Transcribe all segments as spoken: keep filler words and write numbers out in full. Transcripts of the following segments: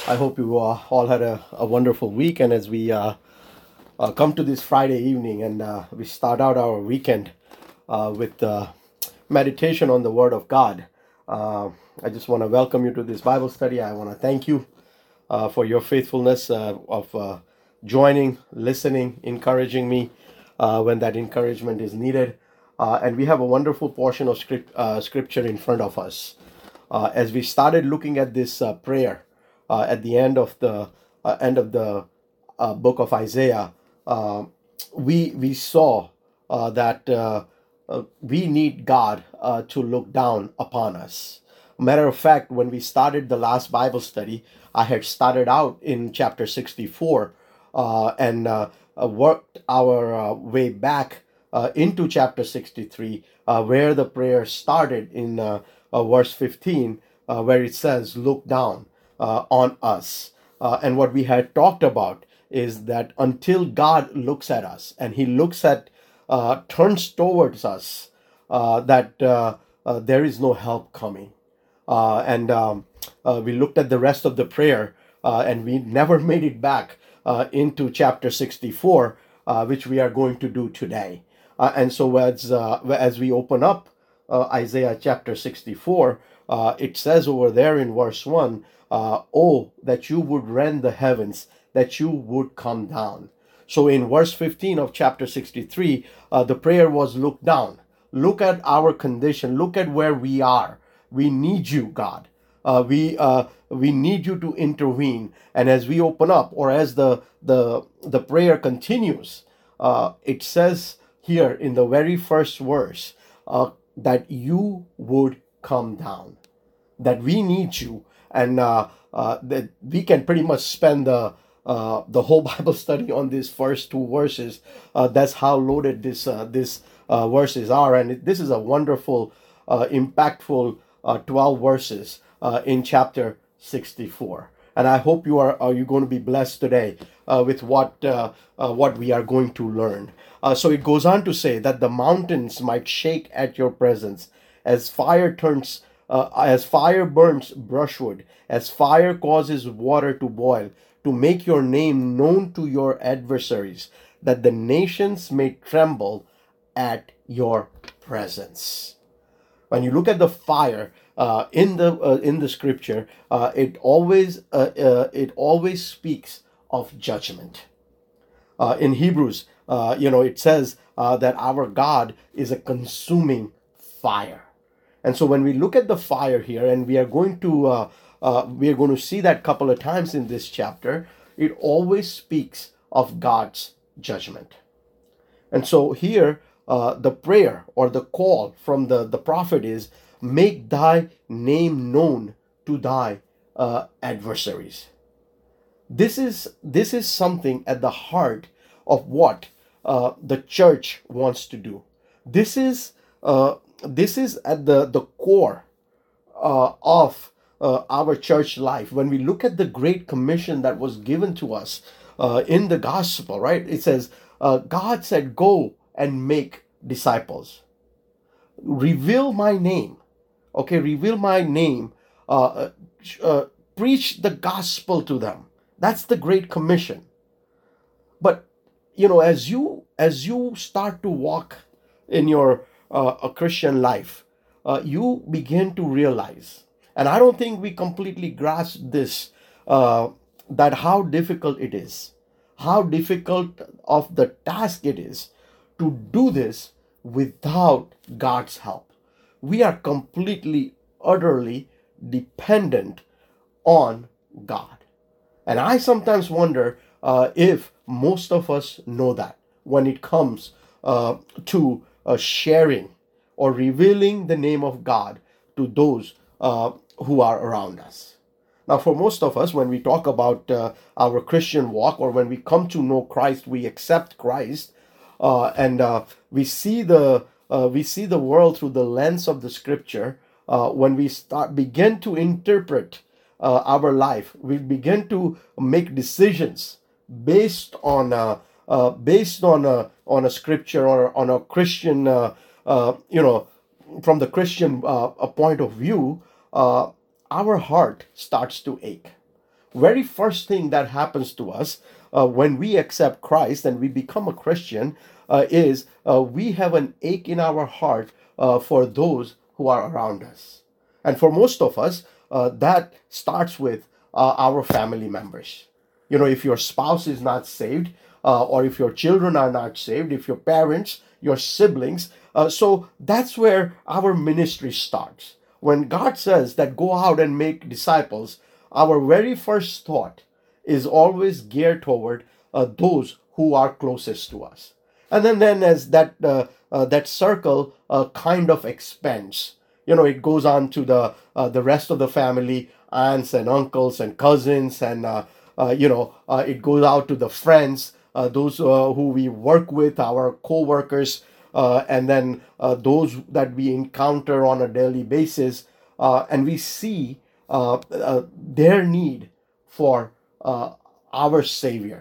I hope you uh, all had a, a wonderful week. And as we uh, uh, come to this Friday evening and uh, we start out our weekend uh, with uh, meditation on the Word of God, uh, I just want to welcome you to this Bible study. I want to thank you uh, for your faithfulness uh, of uh, joining, listening, encouraging me uh, when that encouragement is needed. Uh, and we have a wonderful portion of script, uh, scripture in front of us. Uh, as we started looking at this uh, prayer uh, at the end of the uh, end of the uh, book of Isaiah, uh, we we saw uh, that uh, uh, we need God uh, to look down upon us. Matter of fact, when we started the last Bible study, I had started out in chapter sixty-four uh, and uh, uh, worked our uh, way back uh, into chapter sixty-three, uh, where the prayer started in uh, uh, verse fifteen, uh, where it says, "Look down uh, on us." Uh, and what we had talked about is that until God looks at us and He looks at, uh, turns towards us, uh, that uh, uh, there is no help coming. Uh, and um, uh, we looked at the rest of the prayer, uh, and we never made it back uh, into chapter sixty-four, uh, which we are going to do today. Uh, and so as uh, as we open up uh, Isaiah chapter sixty-four, uh, it says over there in verse one, uh, "Oh, that you would rend the heavens, that you would come down." So in verse fifteen of chapter sixty-three, uh, the prayer was, look down. Look at our condition. Look at where we are. We need you, God. Uh, we uh, we need you to intervene. And as we open up, or as the the the prayer continues, uh, it says here in the very first verse uh, that you would come down. That we need you, and uh, uh, that we can pretty much spend the uh, the whole Bible study on these first two verses. Uh, that's how loaded this uh, this uh, verses are, and it, this is a wonderful, uh, impactful uh, twelve verses uh, in chapter sixty-four. And I hope you are are you going to be blessed today uh, with what uh, uh, what we are going to learn. Uh, so it goes on to say that the mountains might shake at your presence, as fire turns, uh, as fire burns brushwood, as fire causes water to boil, to make your name known to your adversaries, that the nations may tremble at your presence. When you look at the fire uh, in the uh, in the scripture, uh, it always uh, uh, it always speaks of judgment. Uh, in Hebrews, uh, you know, it says uh, that our God is a consuming fire. And so when we look at the fire here, and we are going to uh, uh, we are going to see that couple of times in this chapter, it always speaks of God's judgment. And so here, uh, the prayer or the call from the, the prophet is, make thy name known to thy uh, adversaries. This is this is something at the heart of what uh, the church wants to do. This is uh, this is at the the core uh, of uh, our church life. When we look at the Great Commission that was given to us uh, in the gospel, right? It says uh, God said, "Go and make disciples. Reveal my name." Okay, reveal my name. Uh, uh, preach the gospel to them. That's the Great Commission. But you know, as you as you start to walk in your uh, a Christian life, uh, you begin to realize, and I don't think we completely grasp this, uh, that how difficult it is, how difficult of the task it is to do this without God's help. We are completely, utterly dependent on God. And I sometimes wonder uh, if most of us know that when it comes uh, to uh, sharing or revealing the name of God to those uh, who are around us. Now, for most of us, when we talk about uh, our Christian walk, or when we come to know Christ, we accept Christ, uh, and uh, we see the uh, we see the world through the lens of the Scripture. Uh, when we start begin to interpret uh, our life, we begin to make decisions based on uh, uh, based on a on a Scripture, or on a Christian, uh, uh, you know, from the Christian uh, a point of view. Uh, our heart starts to ache. very first thing that happens to us uh, when we accept Christ and we become a Christian uh, is uh, we have an ache in our heart uh, for those who are around us. And for most of us, uh, that starts with uh, our family members. You know, if your spouse is not saved, uh, or if your children are not saved, if your parents, your siblings, uh, so that's where our ministry starts. When God says that go out and make disciples, our very first thought is always geared toward uh, those who are closest to us. And then, then as that uh, uh, that circle uh, kind of expands, you know, it goes on to the uh, the rest of the family, aunts and uncles and cousins, and uh, uh, you know, uh, it goes out to the friends, uh, those uh, who we work with, our co-workers, uh, and then uh, those that we encounter on a daily basis, uh, and we see uh, uh, their need for uh, our Savior.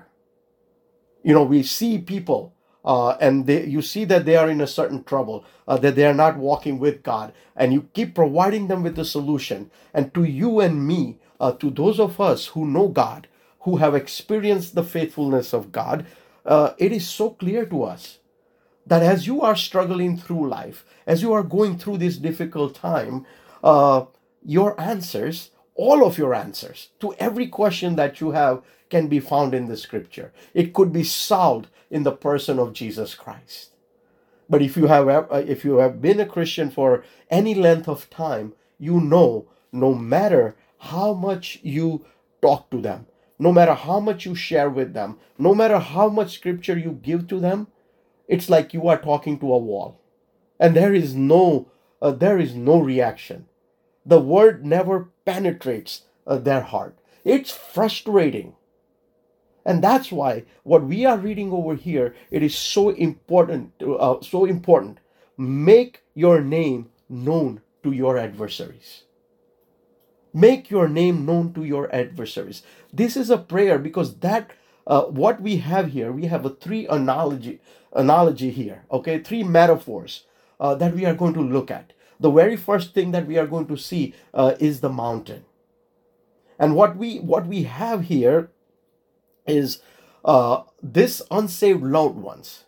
You know, we see people uh, and they, you see that they are in a certain trouble, uh, that they are not walking with God, and you keep providing them with the solution. And to you and me, uh, to those of us who know God, who have experienced the faithfulness of God, uh, it is so clear to us that as you are struggling through life, as you are going through this difficult time, uh, your answers, all of your answers to every question that you have can be found in the scripture. It could be solved in the person of Jesus Christ. But if you have uh, if you have been a Christian for any length of time, you know no matter how much you talk to them, no matter how much you share with them, no matter how much scripture you give to them, it's like you are talking to a wall, and there is no uh, there is no reaction. The word never penetrates uh, their heart. It's frustrating. And that's why what we are reading over here, it is so important, to, uh, so important. Make your name known to your adversaries. Make your name known to your adversaries. This is a prayer because that uh, what we have here, we have a three analogy analogy here, okay, three metaphors uh, that we are going to look at. The very first thing that we are going to see uh, is the mountain. And what we what we have here is uh, this unsaved loved ones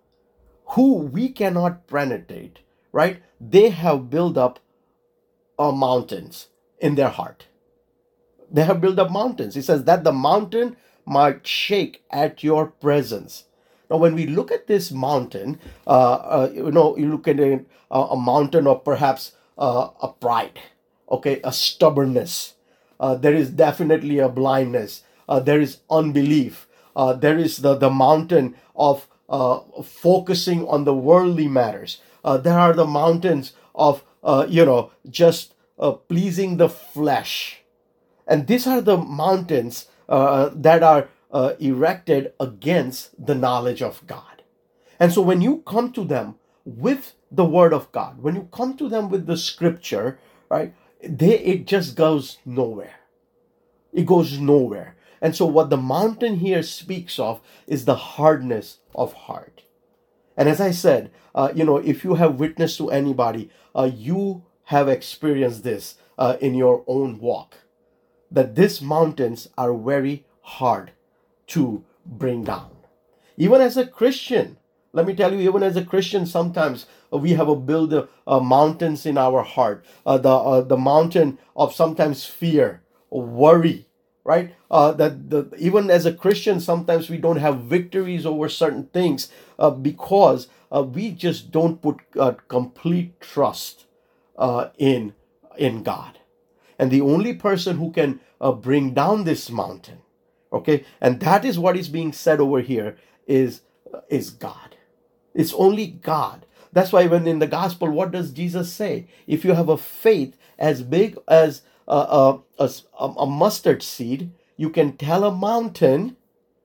who we cannot penetrate, right? They have built up uh, mountains in their heart. They have built up mountains. It says that the mountain might shake at your presence. Now, when we look at this mountain, uh, uh, you know, you look at a, a mountain of perhaps uh, a pride, okay, a stubbornness. Uh, there is definitely a blindness. Uh, there is unbelief. Uh, there is the, the mountain of uh, focusing on the worldly matters. Uh, there are the mountains of, uh, you know, just uh, pleasing the flesh. And these are the mountains uh, that are uh, erected against the knowledge of God. And so when you come to them with the word of God, when you come to them with the scripture, right, they it just goes nowhere. It goes nowhere. And so what the mountain here speaks of is the hardness of heart. And as I said, uh, you know, if you have witnessed to anybody, uh, you have experienced this uh, in your own walk, that these mountains are very hard to bring down. Even as a Christian, let me tell you, even as a Christian, sometimes we have a build uh, uh, mountains in our heart. Uh, the uh, the mountain of sometimes fear, worry, right? Uh, that the, even as a Christian, sometimes we don't have victories over certain things uh, because uh, we just don't put uh, complete trust uh, in in God. And the only person who can uh, bring down this mountain, okay, and that is what is being said over here, is uh, is God. It's only God. That's why when in the gospel, what does Jesus say? If you have a faith as big as uh, a, a, a mustard seed, you can tell a mountain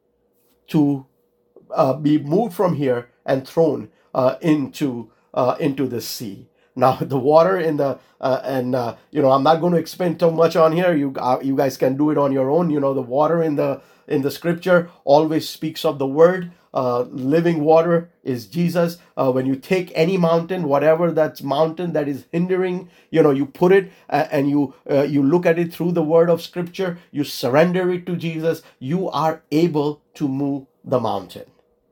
to uh, be moved from here and thrown uh, into uh, into the sea. Now the water in the uh, and uh, you know I'm not going to explain too much on here. You uh, you guys can do it on your own. You know the water in the in the scripture always speaks of the word. uh, living water is Jesus. Uh, when you take any mountain, whatever that's mountain that is hindering, you know, you put it uh, and you uh, you look at it through the word of Scripture. You surrender it to Jesus. You are able to move the mountain.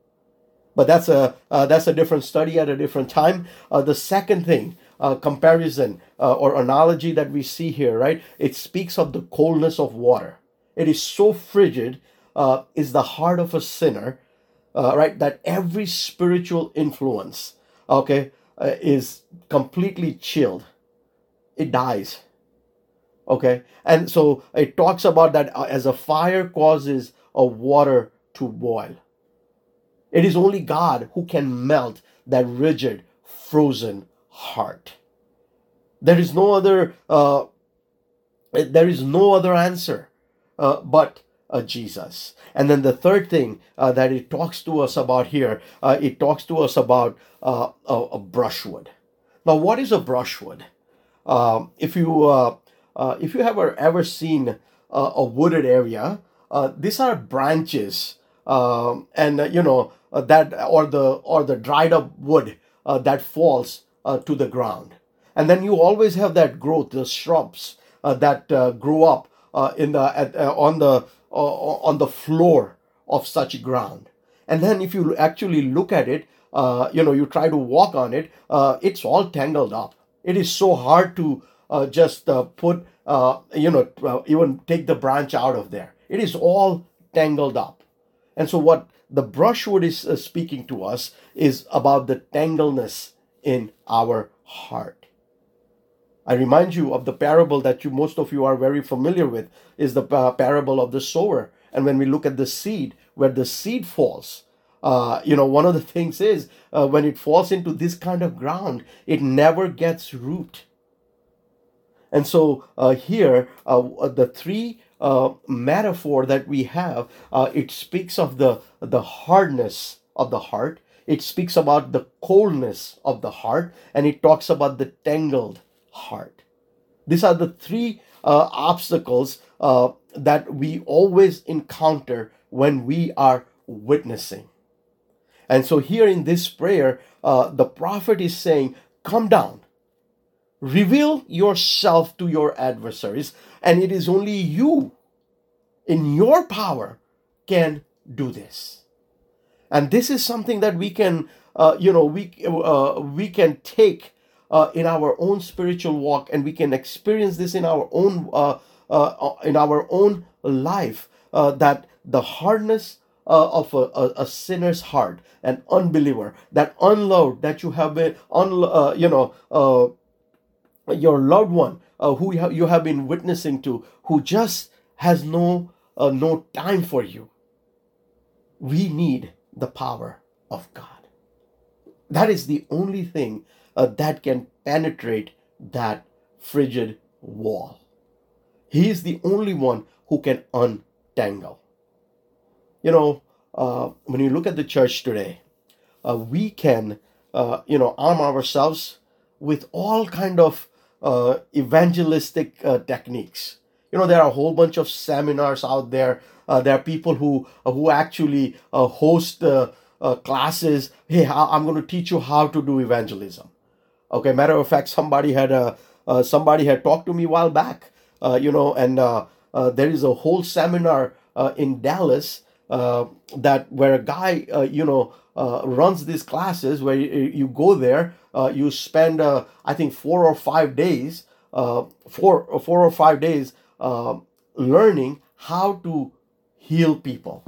But that's a uh, that's a different study at a different time. Uh, the second thing, uh, comparison uh, or analogy that we see here, right? It speaks of the coldness of water. It is so frigid, uh, is the heart of a sinner, uh, right? That every spiritual influence, okay, uh, is completely chilled. It dies. Okay, and so it talks about that uh, as a fire causes a water to boil. It is only God who can melt that rigid, frozen heart. There is no other. Uh, there is no other answer uh, but uh, Jesus. And then the third thing uh, that it talks to us about here, uh, it talks to us about uh, a, a brushwood. Now, what is a brushwood? Um, if you uh, uh, if you have ever, ever seen uh, a wooded area, uh, these are branches, um, and uh, you know uh, that or the or the dried up wood uh, that falls uh, to the ground, and then you always have that growth, the shrubs uh, that uh, grow up uh, in the at, uh, on the uh, on the floor of such ground, and then if you actually look at it, uh, you know you try to walk on it, uh, it's all tangled up. It is so hard to uh, just uh, put, uh, you know, uh, even take the branch out of there. It is all tangled up. And so what the brushwood is uh, speaking to us is about the tangleness in our heart. I remind you of the parable that you most of you are very familiar with, is the uh, parable of the sower. And when we look at the seed, where the seed falls, Uh, you know, one of the things is uh, when it falls into this kind of ground, it never gets root. And so uh, here, uh, the three uh, metaphor that we have, uh, it speaks of the the hardness of the heart. It speaks about the coldness of the heart, and it talks about the tangled heart. These are the three uh, obstacles uh, that we always encounter when we are witnessing. And so here in this prayer, uh, the prophet is saying, come down, reveal yourself to your adversaries, and it is only you in your power can do this. And this is something that we can, uh, you know, we, uh, we can take uh, in our own spiritual walk, and we can experience this in our own, uh, uh, in our own life, uh, that the hardness Uh, of a, a, a sinner's heart, an unbeliever, that unloved, that you have been, un, uh, you know, uh, your loved one uh, who you have, you have been witnessing to, who just has no uh, no time for you. We need the power of God. That is the only thing uh, that can penetrate that frigid wall. He is the only one who can untangle. You know, uh, when you look at the church today, uh, we can, uh, you know, arm ourselves with all kind of uh, evangelistic uh, techniques. You know, there are a whole bunch of seminars out there. Uh, there are people who uh, who actually uh, host uh, uh, classes. Hey, I'm going to teach you how to do evangelism. Okay, matter of fact, somebody had a uh, somebody had talked to me a while back. Uh, you know, and uh, uh, there is a whole seminar uh, in Dallas. Uh, that where a guy, uh, you know, uh, runs these classes where you, you go there, uh, you spend, uh, I think, four or five days, uh, four, four or five days uh, learning how to heal people.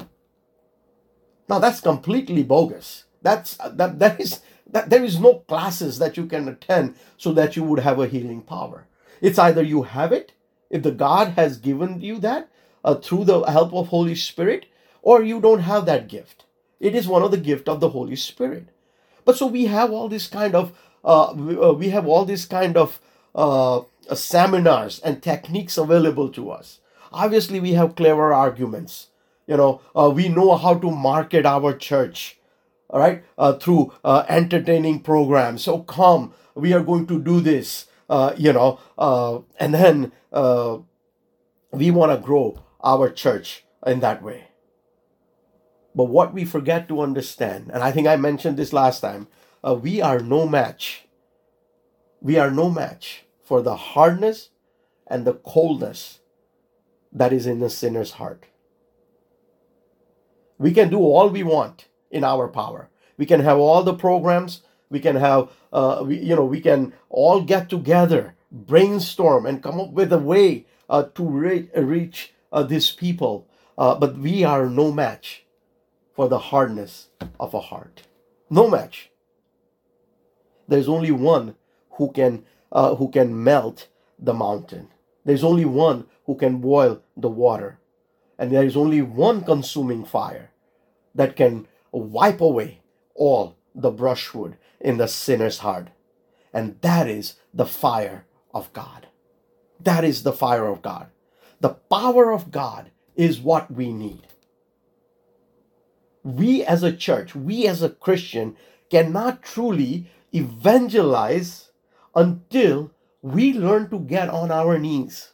Now that's completely bogus. That's that that is that there is no classes that you can attend so that you would have a healing power. It's either you have it, if the God has given you that uh, through the help of Holy Spirit, or you don't have that gift. It is one of the gift of the Holy Spirit. But so we have all this kind of uh, we have all this kind of uh, seminars and techniques available to us. Obviously, we have clever arguments. You know, uh, we know how to market our church, all right, uh, through uh, entertaining programs. So come, we are going to do this. Uh, you know, uh, and then uh, we want to grow our church in that way. But what we forget to understand, and I think I mentioned this last time, uh, we are no match. We are no match for the hardness and the coldness that is in the sinner's heart. We can do all we want in our power. We can have all the programs. We can have, uh, we, you know, we can all get together, brainstorm, and come up with a way uh, to re- reach uh, these people. Uh, but we are no match for the hardness of a heart. No match. There's only one who can uh, who can melt the mountain. There's only one who can boil the water. And there is only one consuming fire that can wipe away all the brushwood in the sinner's heart. And that is the fire of God. That is the fire of God. The power of God is what we need. We as a church, we as a Christian cannot truly evangelize until we learn to get on our knees.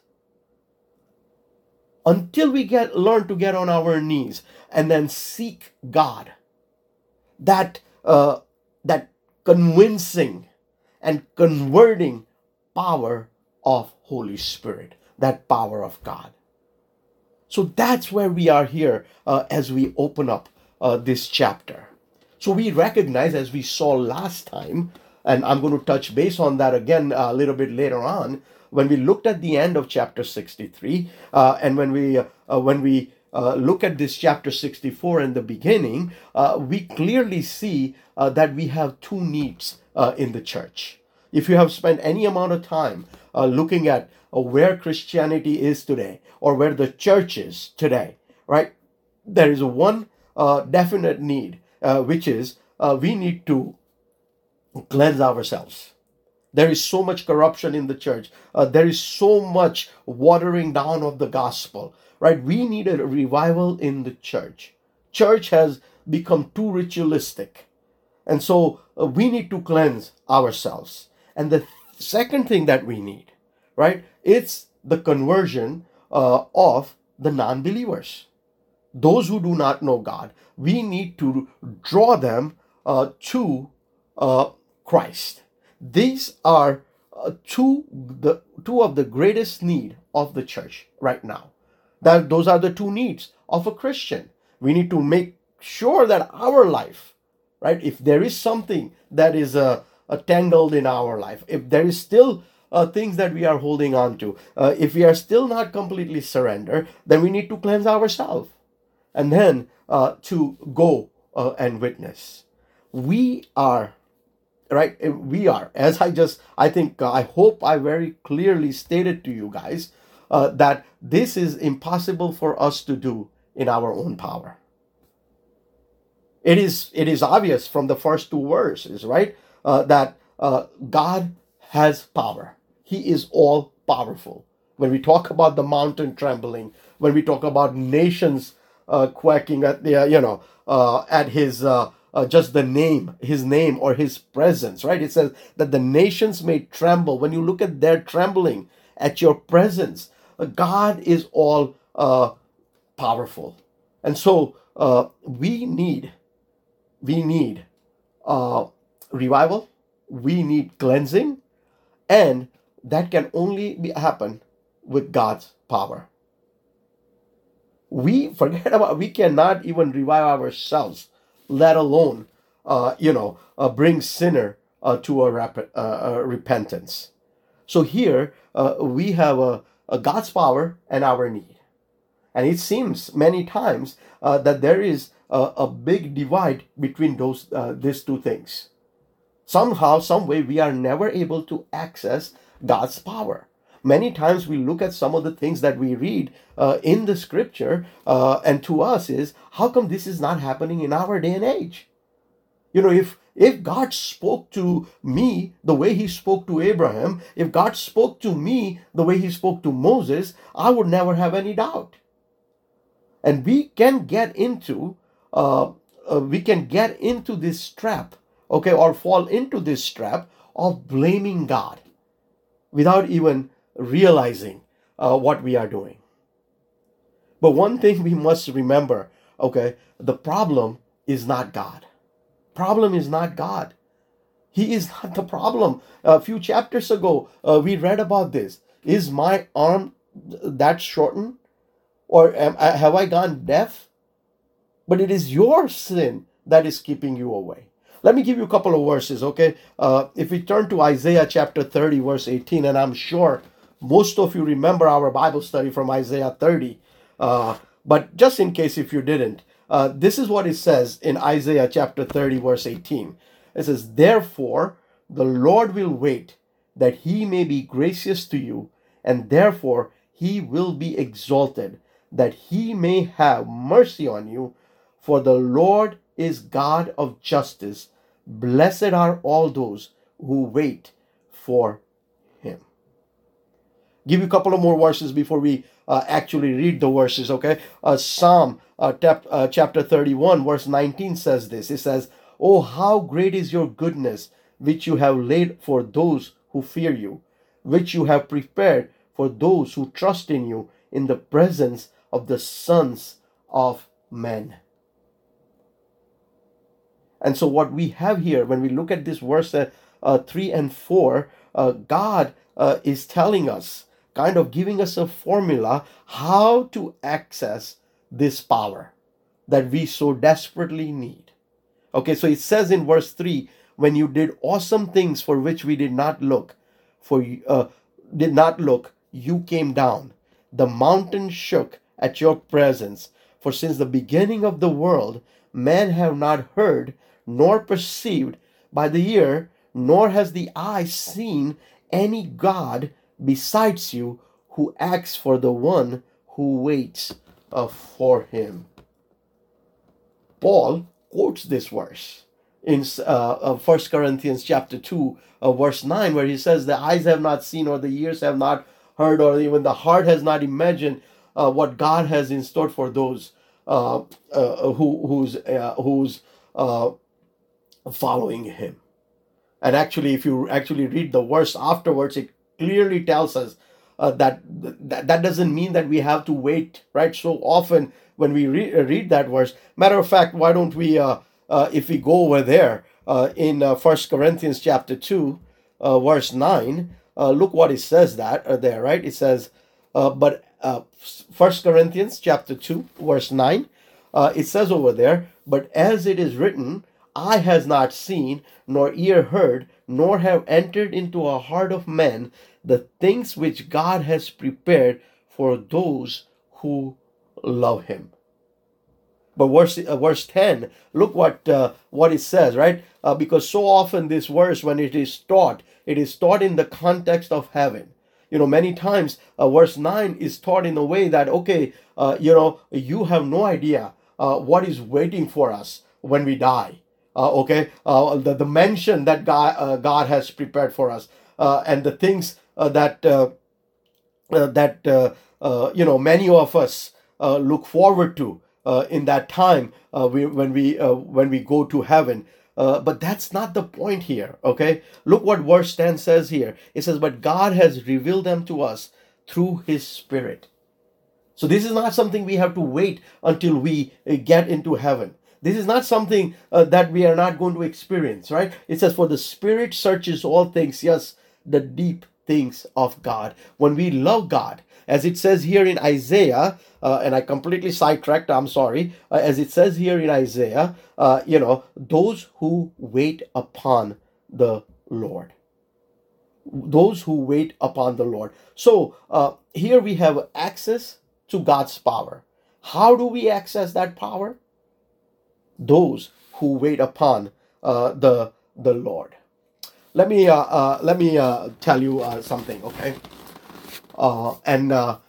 Until we get learn to get on our knees and then seek God. That uh, that convincing and converting power of Holy Spirit, that power of God. So that's where we are here uh, as we open up uh, this chapter. So we recognize, as we saw last time, and I'm going to touch base on that again a little bit later on, when we looked at the end of chapter sixty-three, uh, and when we uh, when we uh, look at this chapter sixty-four in the beginning, uh, we clearly see uh, that we have two needs uh, in the church. If you have spent any amount of time uh, looking at uh, where Christianity is today, or where the church is today, right, there is one uh, definite need, uh, which is uh, we need to cleanse ourselves. There is so much corruption in the church. Uh, there is so much watering down of the gospel, right? We need a revival in the church. Church has become too ritualistic. And so uh, we need to cleanse ourselves. And the second thing that we need, right, it's the conversion uh, of the non-believers. Those who do not know God. We need to draw them uh, to uh, Christ. These are uh, two the two of the greatest need of the church right now. That those are the two needs of a Christian. We need to make sure that our life, right, if there is something that is uh, uh, tangled in our life, if there is still uh, things that we are holding on to, uh, if we are still not completely surrendered, then we need to cleanse ourselves and then uh, to go uh, and witness. We are Right, we are, as I just, I think, uh, I hope I very clearly stated to you guys uh, that this is impossible for us to do in our own power. It is, it is obvious from the first two verses, right, uh, that uh, God has power. He is all powerful. When we talk about the mountain trembling, when we talk about nations uh, quacking at the, uh, you know, uh, at his. Uh, Uh, just the name, his name or his presence, right? It says that the nations may tremble. When you look at their trembling at your presence, uh, God is all uh, powerful. And so uh, we need, we need uh, revival. We need cleansing. And that can only be, happen with God's power. We forget about, we cannot even revive ourselves, let alone, uh, you know, uh, bring sinner uh, to a, rap- uh, a repentance. So here uh, we have a, a God's power and our need. And it seems many times uh, that there is a, a big divide between those uh, these two things. Somehow, some way, we are never able to access God's power. Many times we look at some of the things that we read uh, in the scripture, uh, and to us is, how come this is not happening in our day and age? You know, if if God spoke to me the way he spoke to Abraham, if God spoke to me the way he spoke to Moses, I would never have any doubt. And we can get into, uh, uh, we can get into this trap, okay, or fall into this trap of blaming God without even realizing uh, what we are doing. But one thing we must remember Okay, the problem is not God. Problem is not God. He is not the problem. A few chapters ago, uh, we read about this. Is my arm that shortened? Or am, I- have I gone deaf? But it is your sin that is keeping you away. Let me give you a couple of verses, okay? Uh, if we turn to Isaiah chapter thirty, verse eighteen, and I'm sure most of you remember our Bible study from Isaiah thirty, uh, but just in case if you didn't, uh, this is what it says in Isaiah chapter thirty, verse eighteen. It says, therefore, the Lord will wait that he may be gracious to you, and therefore he will be exalted, that he may have mercy on you. For the Lord is God of justice. Blessed are all those who wait for him. Give you a couple of more verses before we uh, actually read the verses, okay? Uh, Psalm uh, tap, uh, chapter thirty-one, verse nineteen says this. It says, oh, how great is your goodness, which you have laid for those who fear you, which you have prepared for those who trust in you in the presence of the sons of men. And so what we have here, when we look at this verse uh, uh, three and four, uh, God uh, is telling us, kind of giving us a formula how to access this power that we so desperately need. Okay, so it says in verse three, when you did awesome things for which we did not look, for uh, did not look, you came down. The mountain shook at your presence. For since the beginning of the world, men have not heard nor perceived by the ear, nor has the eye seen any God besides you who acts for the one who waits uh, for him. Paul quotes this verse in uh, First Corinthians chapter two, uh, verse nine, where he says, the eyes have not seen, or the ears have not heard, or even the heart has not imagined uh, what God has in store for those uh, uh, who who's uh, who's uh, following him. And actually, if you actually read the verse afterwards, it clearly tells us uh, that, that that doesn't mean that we have to wait, right? So often when we re- read that verse, matter of fact, why don't we, uh, uh, if we go over there uh, in uh, First Corinthians chapter two, uh, verse nine, uh, look what it says that uh, there, right? It says, uh, but uh, First Corinthians chapter two, verse nine, uh, it says over there, but as it is written, eye has not seen, nor ear heard, nor have entered into a heart of man the things which God has prepared for those who love him. But verse uh, verse ten, look what uh, what it says, right? Uh, because so often this verse, when it is taught, it is taught in the context of heaven. You know, many times uh, verse nine is taught in a way that, okay, uh, you know, you have no idea uh, what is waiting for us when we die. Uh, okay, uh, the, the mention that God, uh, God has prepared for us, uh, and the things uh, that uh, uh, that uh, uh, you know many of us uh, look forward to uh, in that time uh, we, when we uh, when we go to heaven. Uh, but that's not the point here. Okay, look what verse ten says here. It says, "But God has revealed them to us through His Spirit." So this is not something we have to wait until we uh, get into heaven. This is not something uh, that we are not going to experience, right? It says, for the Spirit searches all things, yes, the deep things of God. When we love God, as it says here in Isaiah, uh, and I completely sidetracked, I'm sorry, uh, as it says here in Isaiah, uh, you know, those who wait upon the Lord. Those who wait upon the Lord. So uh, here we have access to God's power. How do we access that power? Those who wait upon uh, the the Lord. Let me uh, uh, let me uh, tell you uh, something, okay? Uh, and uh,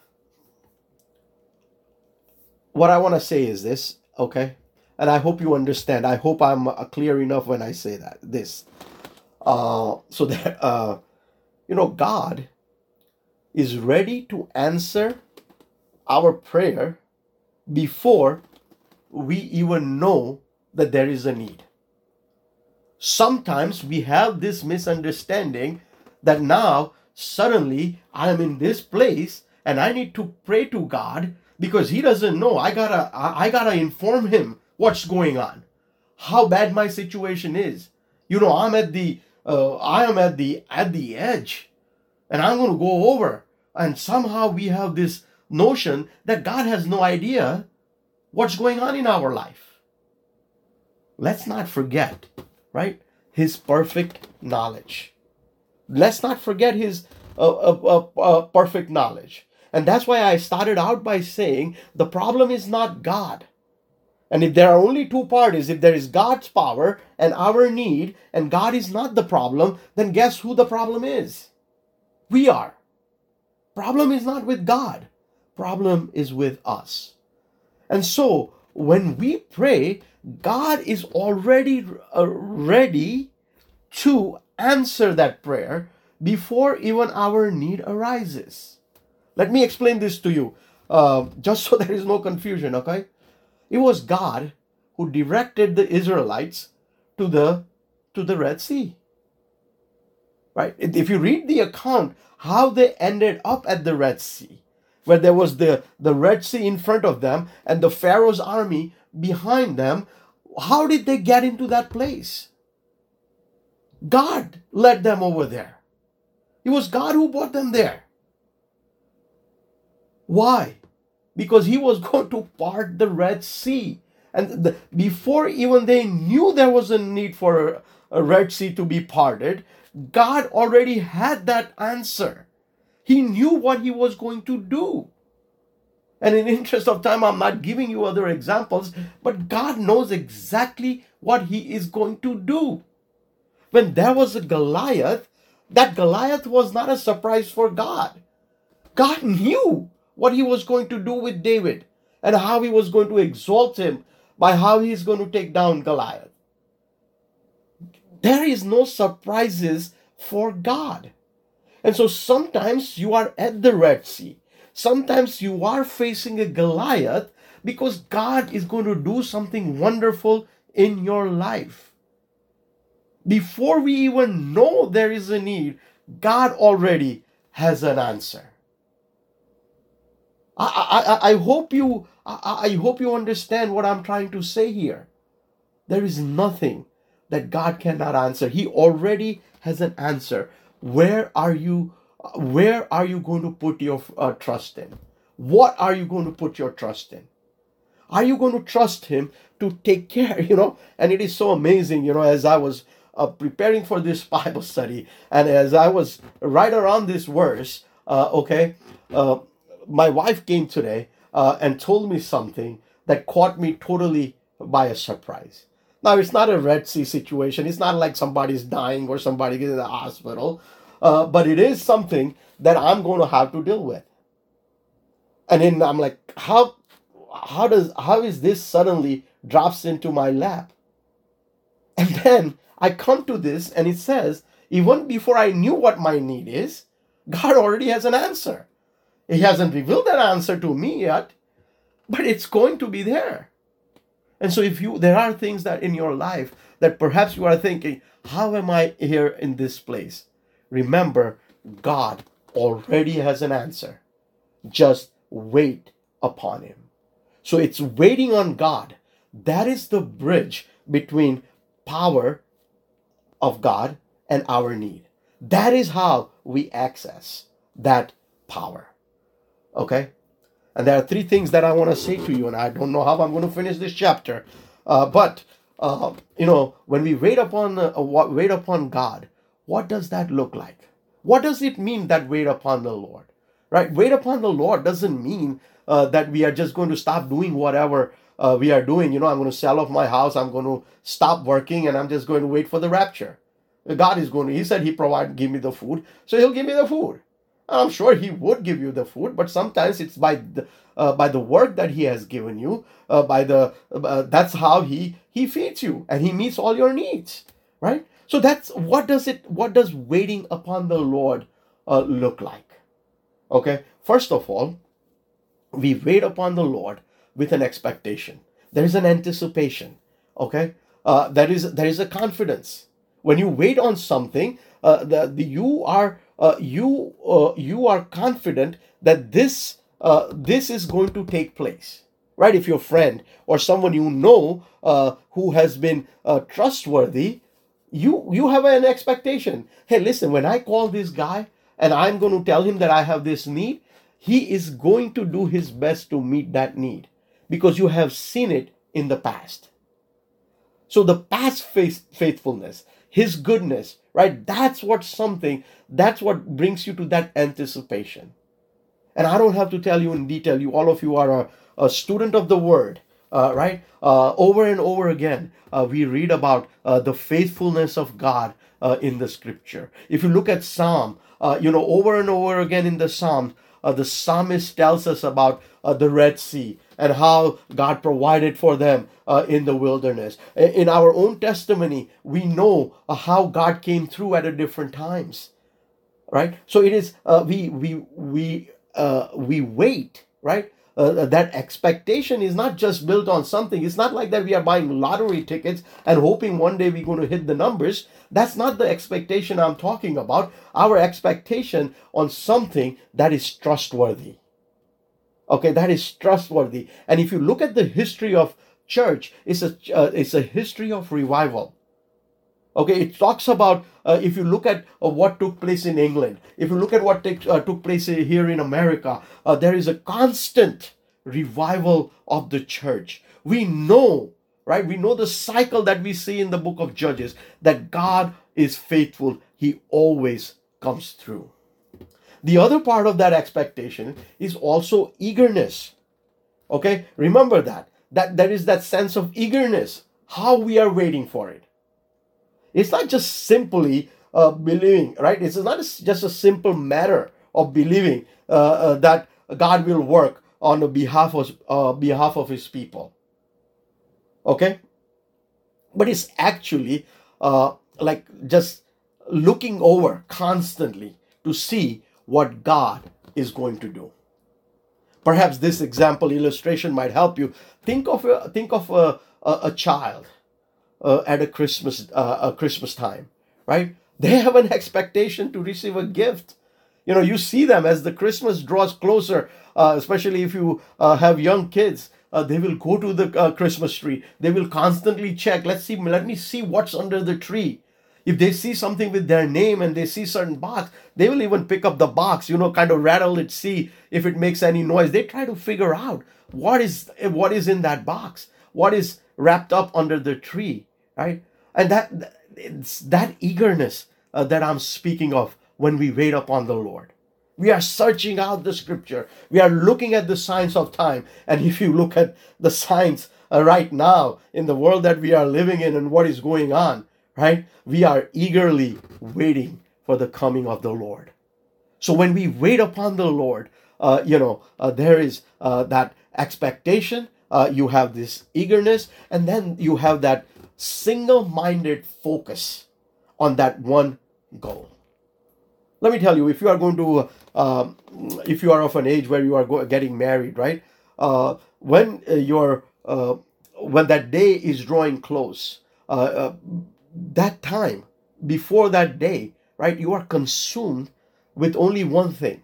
what I want to say is this, okay? And I hope you understand. I hope I'm uh, clear enough when I say that this. Uh, so that uh, you know, God is ready to answer our prayer before we even know that there is a need. Sometimes we have this misunderstanding that now suddenly I am in this place and I need to pray to God because he doesn't know. I gotta, I, I gotta inform him what's going on, how bad my situation is. You know, I'm at the, uh, I am at the at the edge, and I'm going to go over. And somehow we have this notion that God has no idea what's going on in our life. Let's not forget, right? His perfect knowledge. Let's not forget his uh, uh, uh, uh, perfect knowledge. And that's why I started out by saying the problem is not God. And if there are only two parties, if there is God's power and our need, and God is not the problem, then guess who the problem is? We are. Problem is not with God. Problem is with us. And so, when we pray, God is already uh, ready to answer that prayer before even our need arises. Let me explain this to you, uh, just so there is no confusion, okay? It was God who directed the Israelites to the, to the Red Sea. Right? If you read the account, how they ended up at the Red Sea, where there was the, the Red Sea in front of them and the Pharaoh's army behind them, how did they get into that place? God led them over there. It was God who brought them there. Why? Because he was going to part the Red Sea. And the, before even they knew there was a need for a, a Red Sea to be parted, God already had that answer. He knew what he was going to do. And in the interest of time, I'm not giving you other examples, but God knows exactly what he is going to do. When there was a Goliath, that Goliath was not a surprise for God. God knew what he was going to do with David and how he was going to exalt him by how he is going to take down Goliath. There is no surprises for God. And so sometimes you are at the Red Sea. Sometimes you are facing a Goliath because God is going to do something wonderful in your life. Before we even know there is a need, God already has an answer. I, I, I hope you I, I hope you understand what I'm trying to say here. There is nothing that God cannot answer. He already has an answer. Where are you where are you going to put your uh, trust in? What are you going to put your trust in? Are you going to trust him to take care, you know? And it is so amazing, you know, as I was uh, preparing for this Bible study, and as I was right around this verse, uh, okay, uh, my wife came today uh, and told me something that caught me totally by a surprise. Now, it's not a Red Sea situation. It's not like somebody's dying or somebody is in the hospital. Uh, but it is something that I'm going to have to deal with. And then I'm like, how, how does, how is this suddenly drops into my lap? And then I come to this and it says, even before I knew what my need is, God already has an answer. He hasn't revealed that answer to me yet, but it's going to be there. And so if you, there are things that in your life that perhaps you are thinking, how am I here in this place? Remember, God already has an answer. Just wait upon him. So it's waiting on God. That is the bridge between power of God and our need. That is how we access that power. Okay? And there are three things that I want to say to you, and I don't know how I'm going to finish this chapter. Uh, but, uh, you know, when we wait upon, uh, wait upon God, what does that look like? What does it mean that wait upon the Lord? Right? Wait upon the Lord doesn't mean uh, that we are just going to stop doing whatever uh, we are doing. You know, I'm going to sell off my house. I'm going to stop working and I'm just going to wait for the rapture. God is going to, he said he provide, give me the food. So he'll give me the food. I'm sure he would give you the food, but sometimes it's by the, uh, by the work that he has given you, uh, by the, uh, that's how he, he feeds you and he meets all your needs, right? So that's, what does it, what does waiting upon the Lord uh, look like? Okay. First of all, we wait upon the Lord with an expectation. There is an anticipation. Okay. Uh, there is, there is a confidence. When you wait on something, uh, the, the, you are, uh, you, uh, you are confident that this, uh, this is going to take place, right? If your friend or someone you know uh, who has been uh, trustworthy, you you have an expectation. Hey, listen, when I call this guy and I'm going to tell him that I have this need, he is going to do his best to meet that need because you have seen it in the past. So the past faith, faithfulness, his goodness, right? That's what something, that's what brings you to that anticipation. And I don't have to tell you in detail, you all of you are a, a student of the word, uh, right? Uh, over and over again, uh, we read about uh, the faithfulness of God uh, in the scripture. If you look at Psalm, uh, you know, over and over again in the Psalm, uh, the psalmist tells us about uh, the Red Sea and how God provided for them uh, in the wilderness. In our own testimony, we know uh, how God came through at a different times, right? So it is uh, we we we uh, we wait, right? Uh, that expectation is not just built on something. It's not like that we are buying lottery tickets and hoping one day we're going to hit the numbers. That's not the expectation I'm talking about. Our expectation on something that is trustworthy. Okay, that is trustworthy. And if you look at the history of church, it's a uh, it's a history of revival. Okay, it talks about uh, if you look at uh, what took place in England, if you look at what take, uh, took place here in America, uh, there is a constant revival of the church. We know, right? We know the cycle that we see in the book of Judges, that God is faithful. He always comes through. The other part of that expectation is also eagerness. Okay, remember that. That there is that sense of eagerness, how we are waiting for it. It's not just simply uh, believing, right? It's not just a simple matter of believing uh, uh, that God will work on the behalf of uh, behalf of His people. Okay, but it's actually uh, like just looking over constantly to see what God is going to do. Perhaps this example illustration might help you. Think of a, think of a, a, a child uh, at a Christmas uh, a Christmas time, right? They have an expectation to receive a gift. You know, you see them as the Christmas draws closer, uh, especially if you uh, have young kids. Uh, they will go to the uh, Christmas tree. They will constantly check. Let's see. Let me see what's under the tree. If they see something with their name and they see certain box, they will even pick up the box, you know, kind of rattle it, see if it makes any noise. They try to figure out what is what is in that box, what is wrapped up under the tree, right? And that it's that eagerness uh, that I'm speaking of when we wait upon the Lord. We are searching out the scripture. We are looking at the signs of time. And if you look at the signs uh, right now in the world that we are living in and what is going on, right? We are eagerly waiting for the coming of the Lord. So when we wait upon the Lord, uh, you know, uh, there is uh, that expectation. Uh, you have this eagerness, and then you have that single-minded focus on that one goal. Let me tell you, if you are going to, uh, if you are of an age where you are go- getting married, right? Uh, when uh, you're, uh, when that day is drawing close, uh, uh, that time before that day, right? You are consumed with only one thing.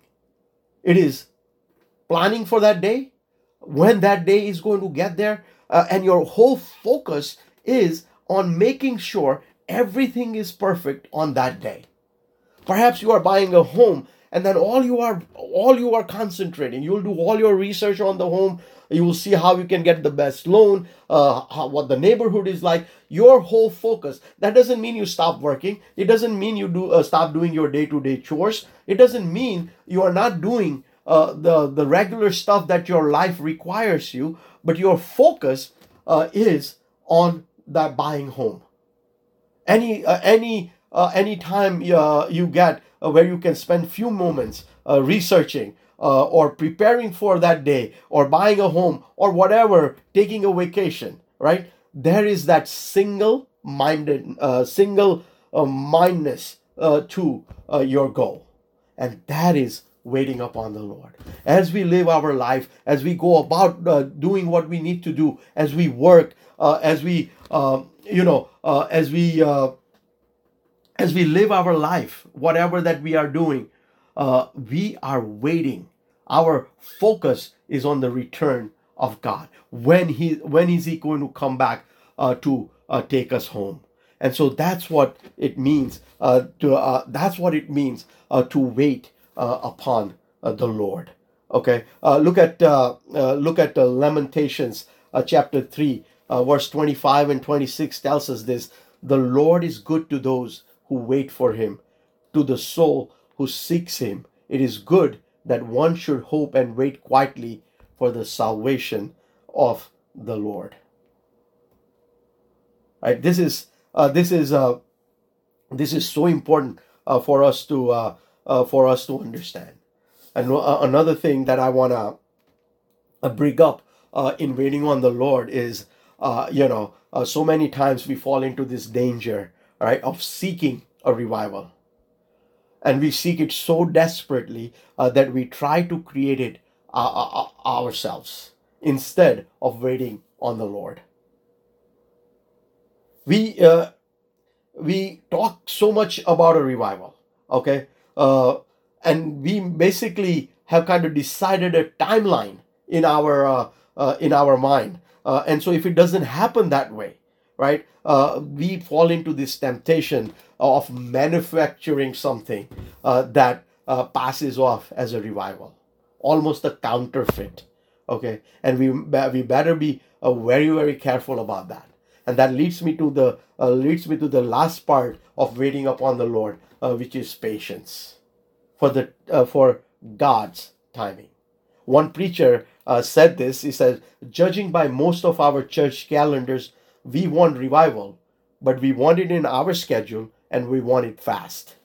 It is planning for that day, when that day is going to get there, uh, and your whole focus is on making sure everything is perfect on that day. Perhaps you are buying a home, and then all you are all you are concentrating. You'll do all your research on the home. You will see how you can get the best loan, uh, how, what the neighborhood is like. Your whole focus. That doesn't mean you stop working. It doesn't mean you do uh, stop doing your day-to-day chores. It doesn't mean you are not doing uh, the the regular stuff that your life requires you. But your focus uh, is on that buying home. Any uh, any. Uh, anytime uh, you get uh, where you can spend few moments uh, researching uh, or preparing for that day or buying a home or whatever, taking a vacation, right? There is that single minded, uh, single uh, mindedness uh, to uh, your goal. And that is waiting upon the Lord. As we live our life, as we go about uh, doing what we need to do, as we work, uh, as we, uh, you know, uh, as we, uh, As we live our life, whatever that we are doing, uh, we are waiting Our focus is on the return of God. When he when is he going to come back uh, to uh, take us home? And so that's what it means. Uh, to uh, that's what it means uh, to wait uh, upon uh, the Lord. Okay, uh, look at uh, uh, look at uh, Lamentations uh, chapter three, uh, verse twenty-five and twenty-six tells us this: the Lord is good to those who wait for Him, to the soul who seeks Him. It is good that one should hope and wait quietly for the salvation of the Lord. Right? This is uh, this is uh, this is so important uh, for us to uh, uh, for us to understand. And uh, another thing that I want to uh, bring up uh, in waiting on the Lord is, uh, you know, uh, so many times we fall into this danger, right, of seeking a revival. And we seek it so desperately uh, that we try to create it uh, uh, ourselves instead of waiting on the Lord. We uh, we talk so much about a revival, okay, uh, and we basically have kind of decided a timeline in our uh, uh, in our mind, uh, and so if it doesn't happen that way, right, uh, we fall into this temptation of manufacturing something uh, that uh, passes off as a revival, almost a counterfeit. Okay, and we we better be uh, very very careful about that. And that leads me to the uh, leads me to the last part of waiting upon the Lord, uh, which is patience for the uh, for God's timing. One preacher uh, said this. He said, "Judging by most of our church calendars, we want revival, but we want it in our schedule and we want it fast."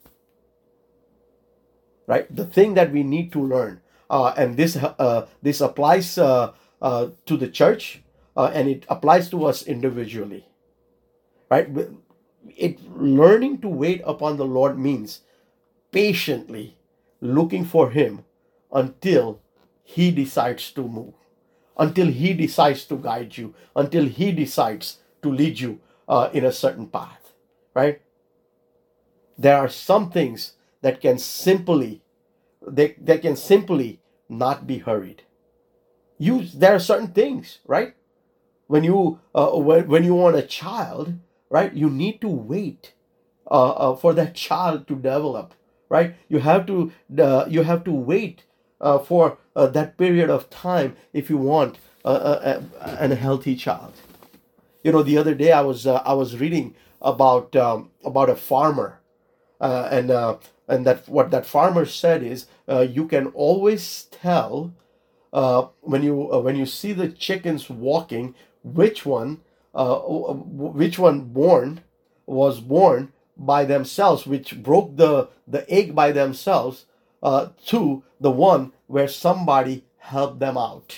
Right? The thing that we need to learn, uh, and this uh, this applies uh, uh, to the church. Uh, and it applies to us individually, right? It learning to wait upon the Lord means patiently looking for Him until He decides to move, until He decides to guide you, until He decides to lead you uh, in a certain path, right? There are some things that can simply they, they can simply not be hurried. You there are certain things, right? When you uh, when, when you want a child, right, you need to wait uh, uh, for that child to develop, right? You have to uh, you have to wait uh, for uh, that period of time if you want a, a, a, a healthy child. You know, the other day I was uh, I was reading about um, about a farmer, uh, and uh, and that what that farmer said is uh, you can always tell uh, when you uh, when you see the chickens walking, which one uh, which one born was born by themselves, which broke the the egg by themselves, uh, to the one where somebody helped them out,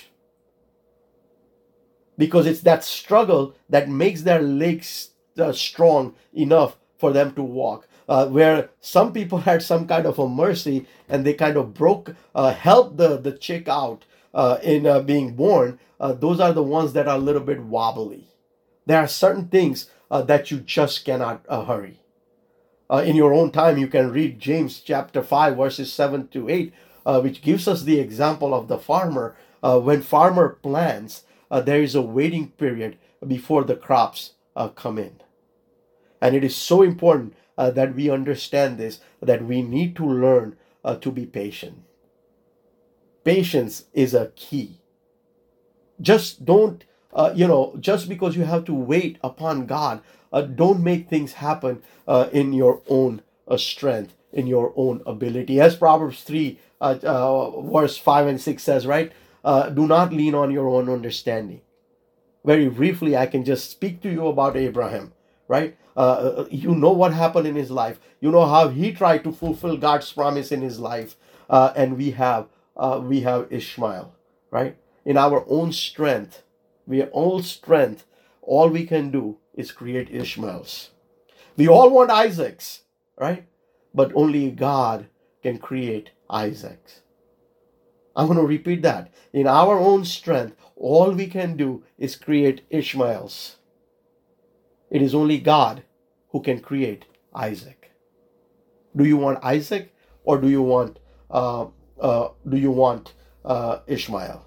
because it's that struggle that makes their legs uh, strong enough for them to walk. Uh, where some people had some kind of a mercy and they kind of broke, uh, helped the the chick out uh, in uh, being born. Uh, those are the ones that are a little bit wobbly. There are certain things uh, that you just cannot uh, hurry. Uh, in your own time, you can read James chapter five, verses seven to eight, uh, which gives us the example of the farmer. Uh, when farmer plants, uh, there is a waiting period before the crops uh, come in. And it is so important uh, that we understand this, that we need to learn uh, to be patient. Patience is a key. Just don't, uh, you know, just because you have to wait upon God, uh, don't make things happen uh, in your own uh, strength, in your own ability. As Proverbs three, uh, uh, verse five and six says, right? Uh, do not lean on your own understanding. Very briefly, I can just speak to you about Abraham, right? Uh, you know what happened in his life. You know how he tried to fulfill God's promise in his life. Uh, and we have, uh, we have Ishmael, right? In our own strength, we are all strength, all we can do is create Ishmaels. We all want Isaacs, right? But only God can create Isaacs. I'm going to repeat that. In our own strength, all we can do is create Ishmaels. It is only God who can create Isaac. Do you want Isaac, or do you want uh, uh, do you want uh, Ishmael.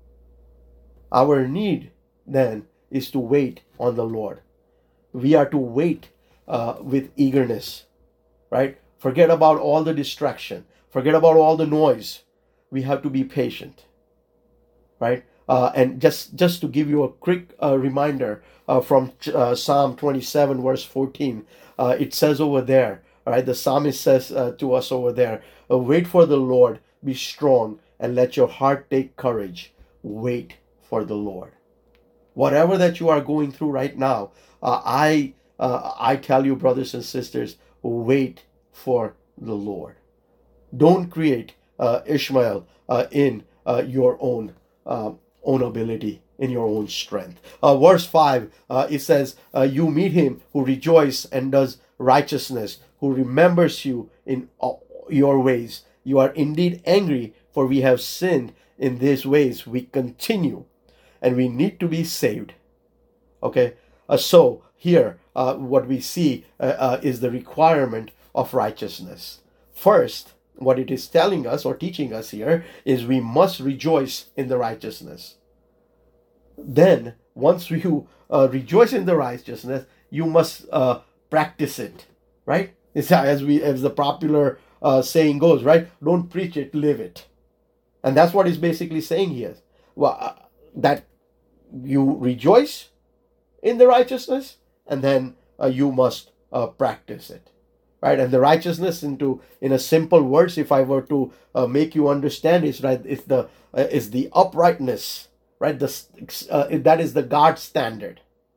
Our need then is to wait on the Lord. We are to wait uh, with eagerness, right? Forget about all the distraction. Forget about all the noise. We have to be patient, right? Uh, and just just to give you a quick uh, reminder uh, from uh, Psalm twenty-seven, verse fourteen, uh, it says over there, right? The psalmist says uh, to us over there, uh, wait for the Lord, be strong, and let your heart take courage. Wait for the Lord. Whatever that you are going through right now, uh, I uh, I tell you, brothers and sisters, wait for the Lord. Don't create uh, Ishmael uh, in uh, your own uh, own ability, in your own strength. Uh, verse five, uh, it says, uh, you meet him who rejoices and does righteousness, who remembers you in your ways. You are indeed angry, for we have sinned in these ways. We continue, and we need to be saved. Okay, uh, so here uh, what we see uh, uh, is the requirement of righteousness. First, what it is telling us or teaching us here is we must rejoice in the righteousness. Then, once you uh, rejoice in the righteousness, you must uh, practice it, right? It's as we as the popular uh, saying goes, right? Don't preach it, live it. And that's what it's basically saying here. Well, uh, that you rejoice in the righteousness, and then uh, you must uh, practice it, right? And the righteousness, into in a simple words, if I were to uh, make you understand, is right. It's the uh, is the uprightness, right? The uh, that is the God standard.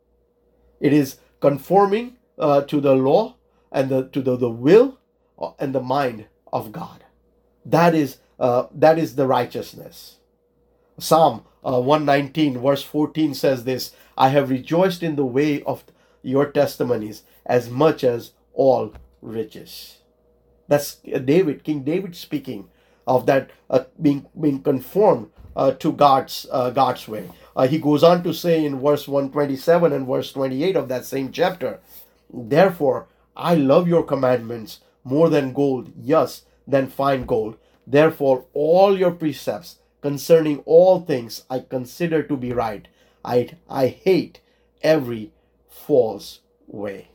It is conforming uh, to the law and the to the, the will and the mind of God. That is uh, that is the righteousness. Psalm uh, one nineteen verse fourteen says this: I have rejoiced in the way of your testimonies as much as all riches. That's David, King David speaking of that uh, being being conformed uh, to God's uh, God's way. Uh, he goes on to say in verse one twenty-seven and verse twenty-eight of that same chapter, therefore I love your commandments more than gold, yes, than fine gold. Therefore all your precepts concerning all things I consider to be right. I, I hate every false way.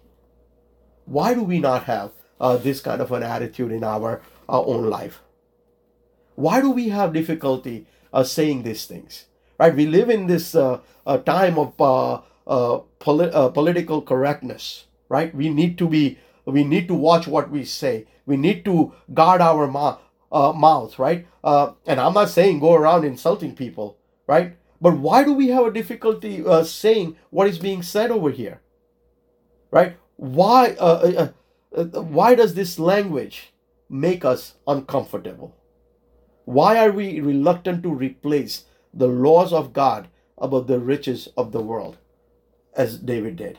Why do we not have uh, this kind of an attitude in our, our own life? Why do we have difficulty uh, saying these things? Right? We live in this uh, uh, time of uh, uh, poli- uh, political correctness. Right? We need to be. We need to watch what we say. We need to guard our mouth. Uh, mouth, right? Uh, and I'm not saying go around insulting people, right? But why do we have a difficulty uh, saying what is being said over here, right? Why? Uh, uh, uh, why does this language make us uncomfortable? Why are we reluctant to replace the laws of God about the riches of the world, as David did?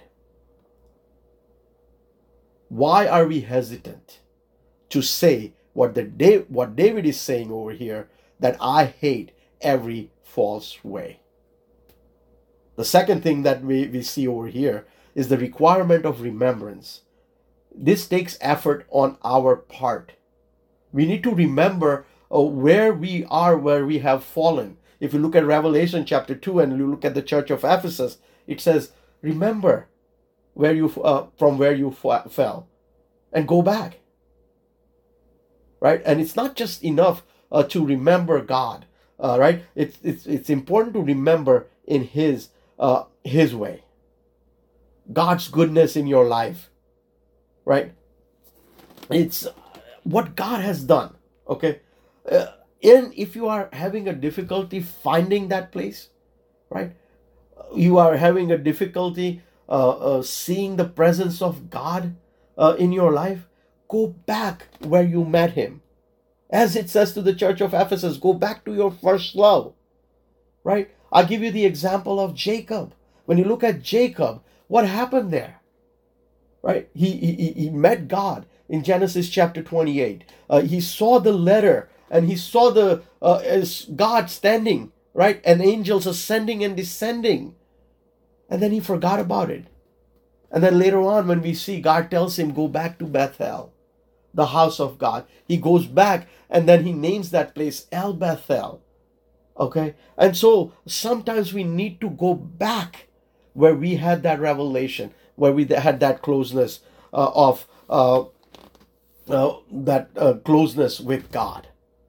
Why are we hesitant to say what the what David is saying over here, that I hate every false way? The second thing that we, we see over here is the requirement of remembrance. This takes effort on our part. We need to remember uh, where we are, where we have fallen. If you look at Revelation chapter two and you look at the church of Ephesus, it says, remember where you uh, from where you f- fell and go back. Right? And it's not just enough uh, to remember God, uh, right? It's, it's, it's important to remember in His, uh, His way. God's goodness in your life, right? It's what God has done, okay? Uh, and if you are having a difficulty finding that place, right? You are having a difficulty uh, uh, seeing the presence of God uh, in your life, go back where you met Him. As it says to the church of Ephesus, go back to your first love, right? I'll give you the example of Jacob. When you look at Jacob, what happened there, right? He, he, he met God in Genesis chapter twenty-eight. Uh, he saw the letter and he saw the uh, as God standing, right? And angels ascending and descending. And then he forgot about it. And then later on, when we see God tells him, go back to Bethel, the house of God. He goes back and then he names that place El Bethel, Okay? And so sometimes we need to go back where we had that revelation, where we had that closeness uh, of uh, uh, that uh, closeness with God.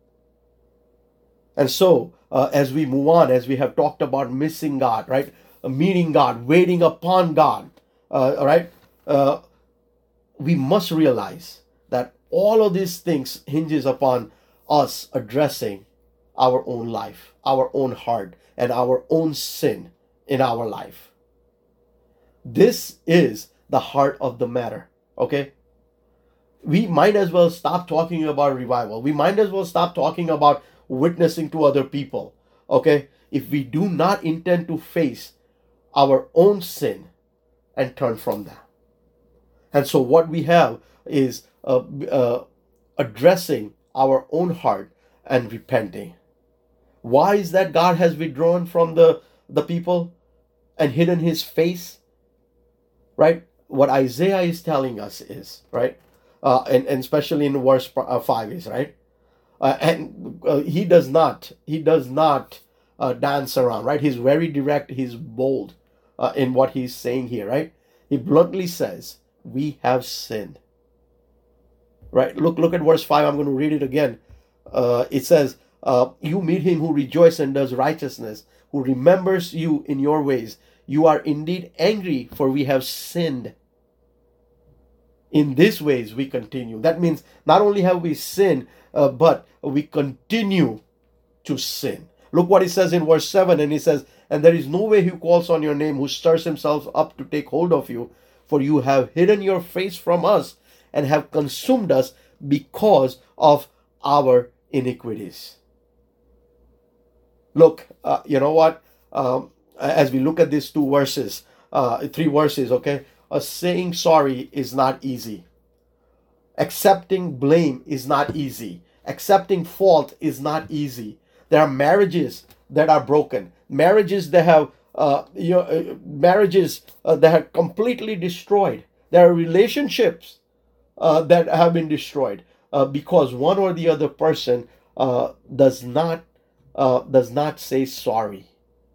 And so, uh, as we move on, as we have talked about missing God, right? Uh, meeting God, waiting upon God, uh, all right? Uh, we must realize that all of these things hinges upon us addressing our own life, our own heart, and our own sin in our life. This is the heart of the matter, okay? We might as well stop talking about revival. We might as well stop talking about witnessing to other people, okay? If we do not intend to face our own sin and turn from that. And so what we have is uh, uh, addressing our own heart and repenting. Why is that God has withdrawn from the, the people and hidden his face? Right? What Isaiah is telling us is, right? Uh, and, and especially in verse uh, five is, right? Uh, and uh, he does not, he does not uh, dance around, right? He's very direct, he's bold uh, in what he's saying here, right? He bluntly says, we have sinned. Right? Look, look at verse five. I'm going to read it again. Uh, it says, uh, you meet him who rejoices and does righteousness, who remembers you in your ways. You are indeed angry, for we have sinned. In these ways we continue. That means not only have we sinned, uh, but we continue to sin. Look what it says in verse seven. And it says, and there is no way who calls on your name, who stirs himself up to take hold of you. For you have hidden your face from us and have consumed us because of our iniquities. Look, uh, you know what? Um, as we look at these two verses, uh, three verses, okay? Uh, saying sorry is not easy. Accepting blame is not easy. Accepting fault is not easy. There are marriages that are broken. Marriages that have, uh, you know, uh, marriages uh, that are completely destroyed. There are relationships uh, that have been destroyed uh, because one or the other person uh, does not uh, does not say sorry.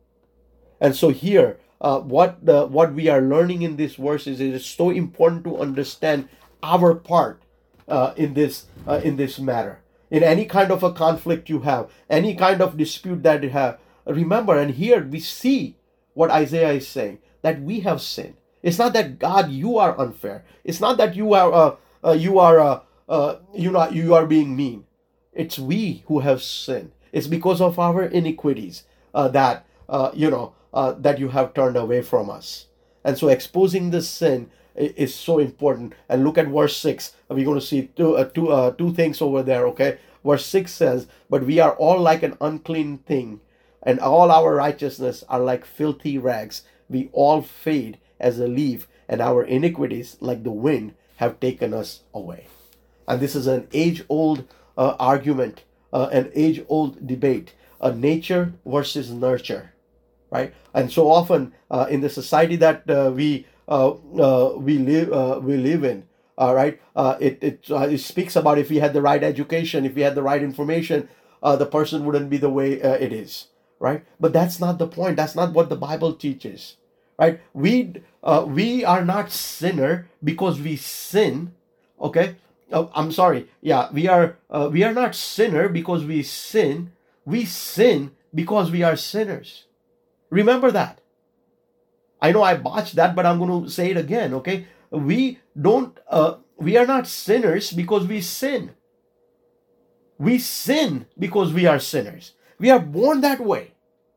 And so here, uh, what the what we are learning in this verse is it is so important to understand our part uh, in this uh, in this matter. In any kind of a conflict you have, any kind of dispute that you have, remember, and here we see what Isaiah is saying, that we have sinned. It's not that God, you are unfair. It's not that you are uh, uh, you are uh, uh, you know you are being mean. It's we who have sinned. It's because of our iniquities uh, that uh, you know uh, that you have turned away from us. And so exposing the sin is so important. And look at verse six. We're going to see two uh, two uh, two things over there. Okay, verse six says, "But we are all like an unclean thing, and all our righteousness are like filthy rags. We all fade as a leaf, and our iniquities, like the wind, have taken us away." And this is an age-old uh, argument, uh, an age-old debate: uh, nature versus nurture, right? And so often uh, in the society that uh, we uh, uh, we live uh, we live in, all right, uh, it it, uh, it speaks about if we had the right education, if we had the right information, uh, the person wouldn't be the way uh, it is, right? But that's not the point. That's not what the Bible teaches, right? We uh, we are not sinner because we sin, okay? Oh, I'm sorry. Yeah, we are uh, we are not sinner because we sin. We sin because we are sinners. Remember that. I know I botched that, but I'm going to say it again, okay? We don't, uh, we are not sinners because we sin. We sin because we are sinners. We are born that way.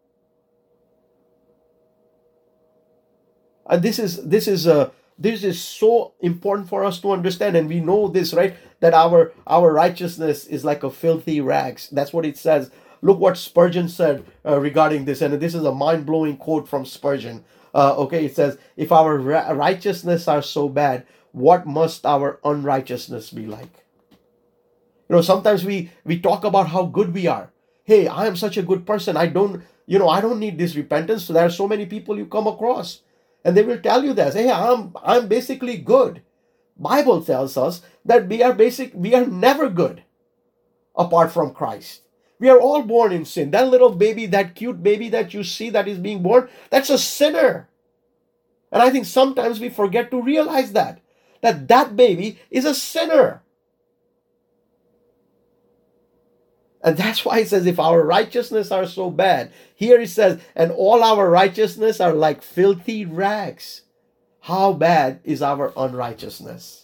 And this is, this is, uh, this is so important for us to understand. And we know this, right? That our, our righteousness is like a filthy rags. That's what it says. Look what Spurgeon said uh, regarding this. And this is a mind-blowing quote from Spurgeon. Uh, okay, it says, if our ra- righteousness are so bad, what must our unrighteousness be like? You know, sometimes we, we talk about how good we are. Hey, I am such a good person. I don't, you know, I don't need this repentance. So there are so many people you come across and they will tell you this. Hey, I'm, I'm basically good. Bible tells us that we are basic, we are never good apart from Christ. We are all born in sin. That little baby, that cute baby that you see that is being born, that's a sinner. And I think sometimes we forget to realize that, that that baby is a sinner. And that's why it says, if our righteousness are so bad, here it says, and all our righteousness are like filthy rags. How bad is our unrighteousness?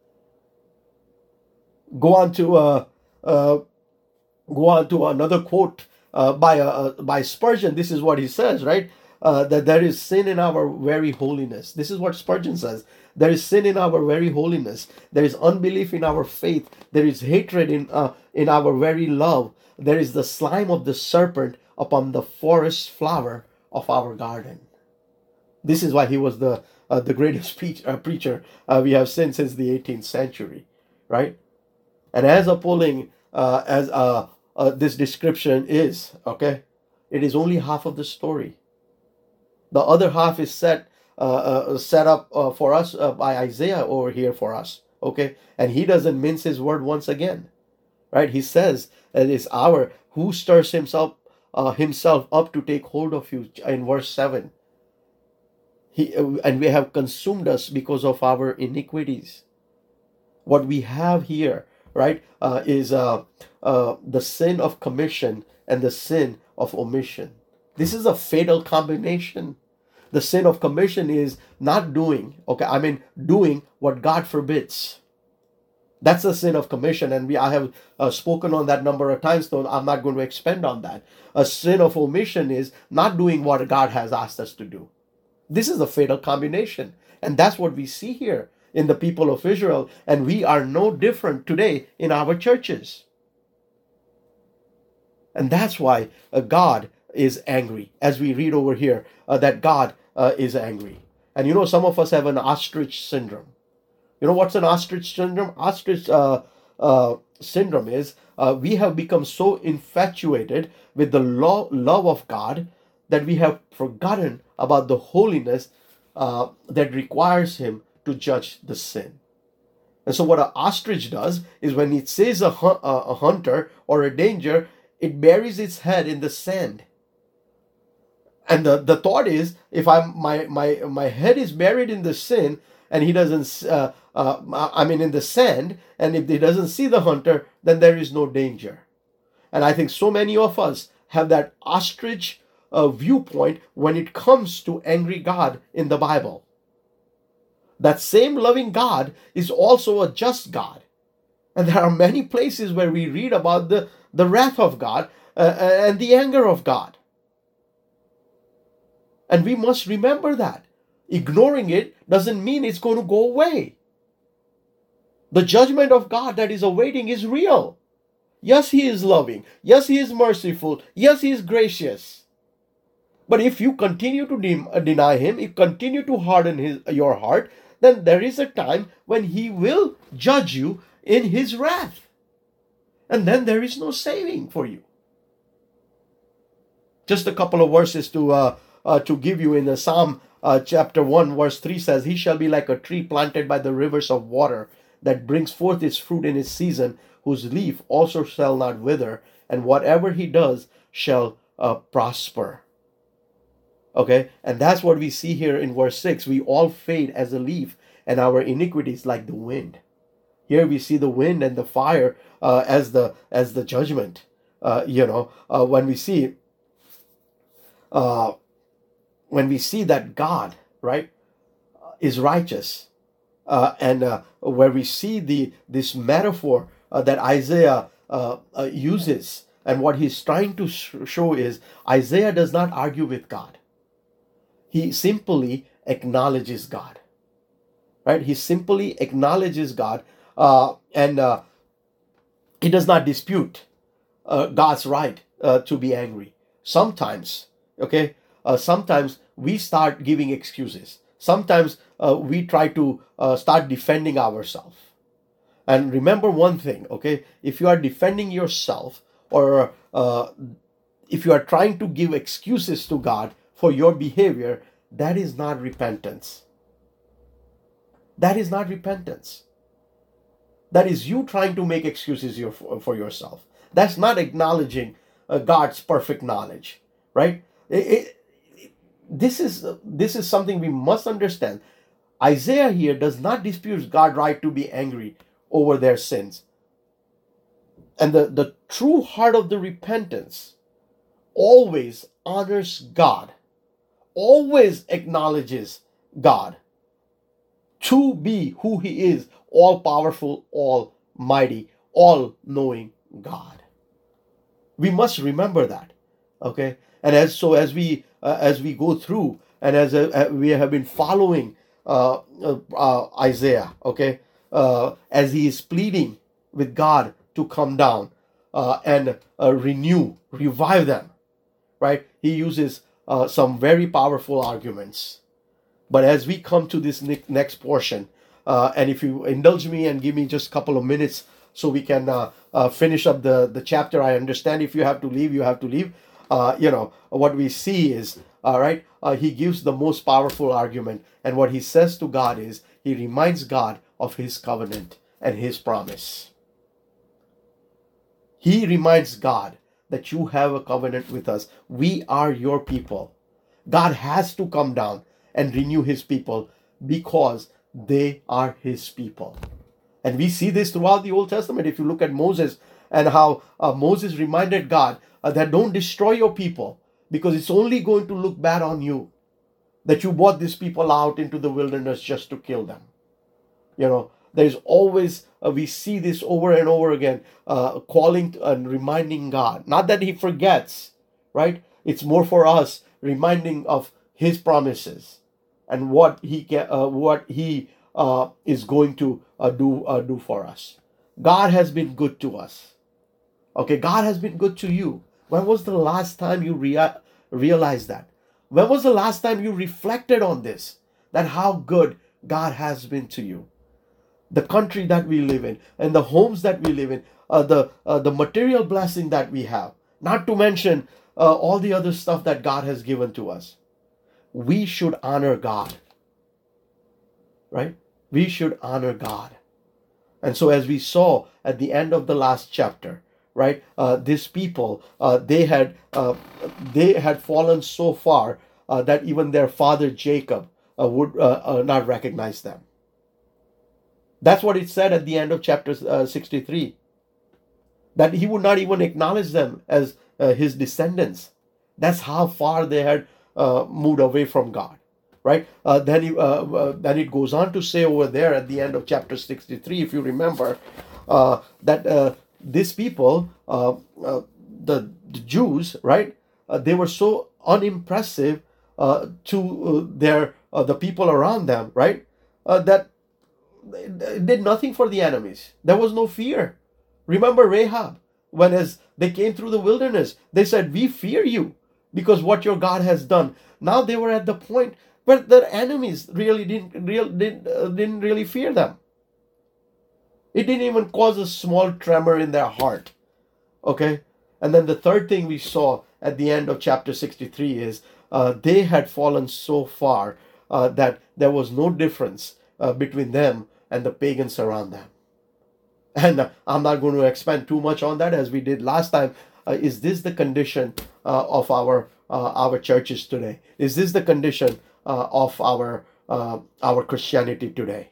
Go on to uh, uh, go on to another quote uh, by uh, by Spurgeon. This is what he says, right? Uh, that there is sin in our very holiness. This is what Spurgeon says. There is sin in our very holiness. There is unbelief in our faith. There is hatred in uh, in our very love. There is the slime of the serpent upon the forest flower of our garden. This is why he was the uh, the greatest preach, uh, preacher uh, we have seen since the eighteenth century, right? And as appalling uh, as uh, uh, this description is, okay, it is only half of the story. The other half is set uh, uh, set up uh, for us uh, by Isaiah over here for us, okay? And he doesn't mince his word once again, right? He says that it's our who stirs himself uh, himself up to take hold of you in verse seven. He uh, and we have consumed us because of our iniquities. What we have here, right, uh, is uh, uh, the sin of commission and the sin of omission. This is a fatal combination. The sin of commission is not doing, okay, I mean, doing what God forbids. That's the sin of commission, and we I have uh, spoken on that number of times, so I'm not going to expand on that. A sin of omission is not doing what God has asked us to do. This is a fatal combination, and that's what we see here in the people of Israel, and we are no different today in our churches. And that's why uh, God is angry, as we read over here, uh, that God uh, is angry. And you know, some of us have an ostrich syndrome. You know what's an ostrich syndrome? Ostrich uh, uh, syndrome is uh, we have become so infatuated with the law, love of God that we have forgotten about the holiness uh, that requires Him to judge the sin. And so what an ostrich does is when it sees a, hu- a hunter or a danger, it buries its head in the sand. And the, the thought is, if I'm my my my head is buried in the sin, and he doesn't, uh, uh, I mean in the sand, and if he doesn't see the hunter, then there is no danger. And I think so many of us have that ostrich uh, viewpoint when it comes to angry God in the Bible. That same loving God is also a just God. And there are many places where we read about the, the wrath of God uh, and the anger of God. And we must remember that. Ignoring it doesn't mean it's going to go away. The judgment of God that is awaiting is real. Yes, He is loving. Yes, He is merciful. Yes, He is gracious. But if you continue to de- deny Him, if you continue to harden his, your heart, then there is a time when He will judge you in His wrath. And then there is no saving for you. Just a couple of verses to uh, uh, to give you in the Psalm uh, chapter one, verse three says, He shall be like a tree planted by the rivers of water that brings forth its fruit in its season, whose leaf also shall not wither, and whatever he does shall uh, prosper. Okay, and that's what we see here in verse six. We all fade as a leaf, and our iniquities like the wind. Here we see the wind and the fire uh, as the as the judgment. Uh, you know, uh, when we see, uh, when we see that God, right, is righteous, uh, and uh, where we see the this metaphor uh, that Isaiah uh, uh, uses, and what he's trying to sh- show is Isaiah does not argue with God. He simply acknowledges God, right? He simply acknowledges God, uh, and uh, he does not dispute uh, God's right uh, to be angry. Sometimes, okay, uh, sometimes we start giving excuses. Sometimes uh, we try to uh, start defending ourselves. And remember one thing, okay? If you are defending yourself, or uh, if you are trying to give excuses to God for your behavior, that is not repentance. That is not repentance. That is you trying to make excuses your, for yourself. That's not acknowledging uh, God's perfect knowledge, right? It, it, this is this is something we must understand. Isaiah here does not dispute God's right to be angry over their sins. And the, the true heart of the repentance always honors God, always acknowledges God to be who he is, all powerful, almighty, all knowing God. We must remember that. Okay. And as so as we uh, as we go through and as uh, we have been following uh, uh, uh, Isaiah, okay, uh, as he is pleading with God to come down uh, and uh, renew, revive them, right? He uses uh, some very powerful arguments. But as we come to this ne- next portion, uh, and if you indulge me and give me just a couple of minutes so we can uh, uh, finish up the, the chapter. I understand if you have to leave, you have to leave. Uh, you know, what we see is, all right, uh, he gives the most powerful argument. And what he says to God is, he reminds God of his covenant and his promise. He reminds God that you have a covenant with us. We are your people. God has to come down and renew his people because they are his people. And we see this throughout the Old Testament. If you look at Moses and how uh, Moses reminded God uh, that don't destroy your people because it's only going to look bad on you that you brought these people out into the wilderness just to kill them. You know, there's always, uh, we see this over and over again, uh, calling and reminding God. Not that he forgets, right? It's more for us reminding of his promises and what he can, uh, what he uh, is going to uh, do uh, do for us. God has been good to us. Okay, God has been good to you. When was the last time you rea- realized that? When was the last time you reflected on this? That how good God has been to you. The country that we live in and the homes that we live in, uh, the uh, the material blessing that we have, not to mention uh, all the other stuff that God has given to us. We should honor God, right? We should honor God. And so as we saw at the end of the last chapter, right, uh, these people, uh, they had uh, they had fallen so far uh, that even their father Jacob uh, would uh, uh, not recognize them. That's what it said at the end of chapter uh, sixty-three. That he would not even acknowledge them as uh, his descendants. That's how far they had uh, moved away from God, right? Uh, then, he, uh, uh, then it goes on to say over there at the end of chapter sixty-three, if you remember, uh, that uh, these people, uh, uh, the, the Jews, right? Uh, they were so unimpressive uh, to uh, their uh, the people around them, right? Uh, that it did nothing for the enemies. There was no fear. Remember Rahab, when as they came through the wilderness, they said, "We fear you because what your God has done." Now they were at the point where their enemies really didn't real didn't, uh, didn't really fear them. It didn't even cause a small tremor in their heart. Okay, and then the third thing we saw at the end of chapter sixty-three is uh, they had fallen so far uh, that there was no difference uh, between them and the pagans around them. And uh, I'm not going to expand too much on that as we did last time. Uh, is this the condition uh, of our uh, our churches today? Is this the condition uh, of our uh, our Christianity today?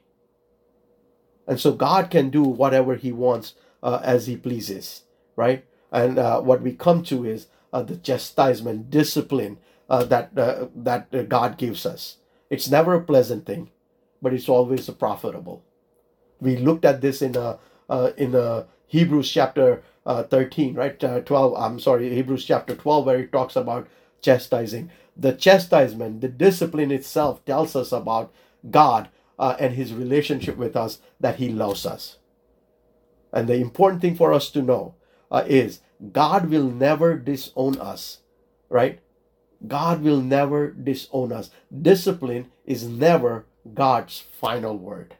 And so God can do whatever he wants uh, as he pleases, right? And uh, what we come to is uh, the chastisement, discipline uh, that uh, that uh, God gives us. It's never a pleasant thing, but it's always profitable. We looked at this in a uh, in a Hebrews chapter uh, thirteen, right? Uh, twelve. I'm sorry, Hebrews chapter twelve, where it talks about chastising. The chastisement, the discipline itself, tells us about God uh, and His relationship with us, that He loves us. And the important thing for us to know uh, is God will never disown us, right? God will never disown us. Discipline is never God's final word.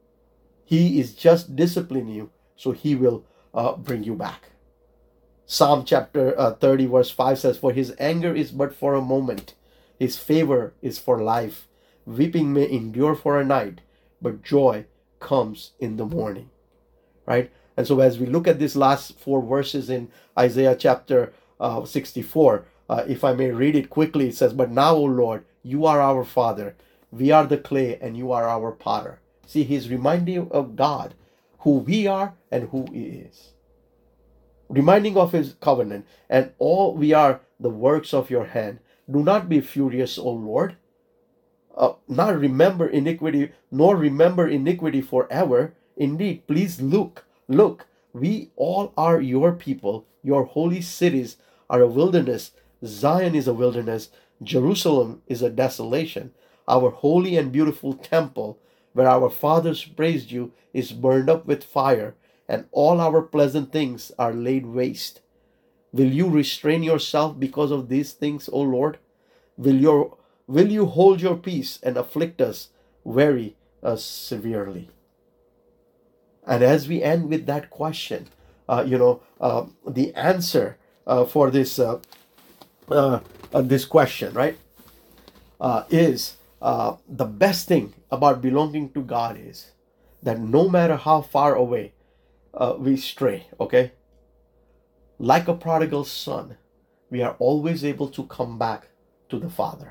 He is just disciplining you, so He will uh, bring you back. Psalm chapter uh, thirty verse five says, "For His anger is but for a moment. His favor is for life. Weeping may endure for a night, but joy comes in the morning." Right? And so as we look at these last four verses in Isaiah chapter uh, sixty-four, uh, if I may read it quickly, it says, "But now, O Lord, you are our Father. We are the clay and you are our potter." See, he's reminding of God, who we are and who he is. Reminding of his covenant, and all we are the works of your hand. Do not be furious, O Lord. Uh, not remember iniquity, nor remember iniquity forever. Indeed, please look, look, we all are your people. Your holy cities are a wilderness. Zion is a wilderness. Jerusalem is a desolation. Our holy and beautiful temple, where our fathers praised you, is burned up with fire, and all our pleasant things are laid waste. Will you restrain yourself because of these things, O Lord? Will your will you hold your peace and afflict us very uh, severely? And as we end with that question, uh, you know, uh, the answer uh, for this uh, uh, uh, this question, right, uh, is uh, the best thing about belonging to God is that no matter how far away uh, we stray, okay, like a prodigal son, we are always able to come back to the Father.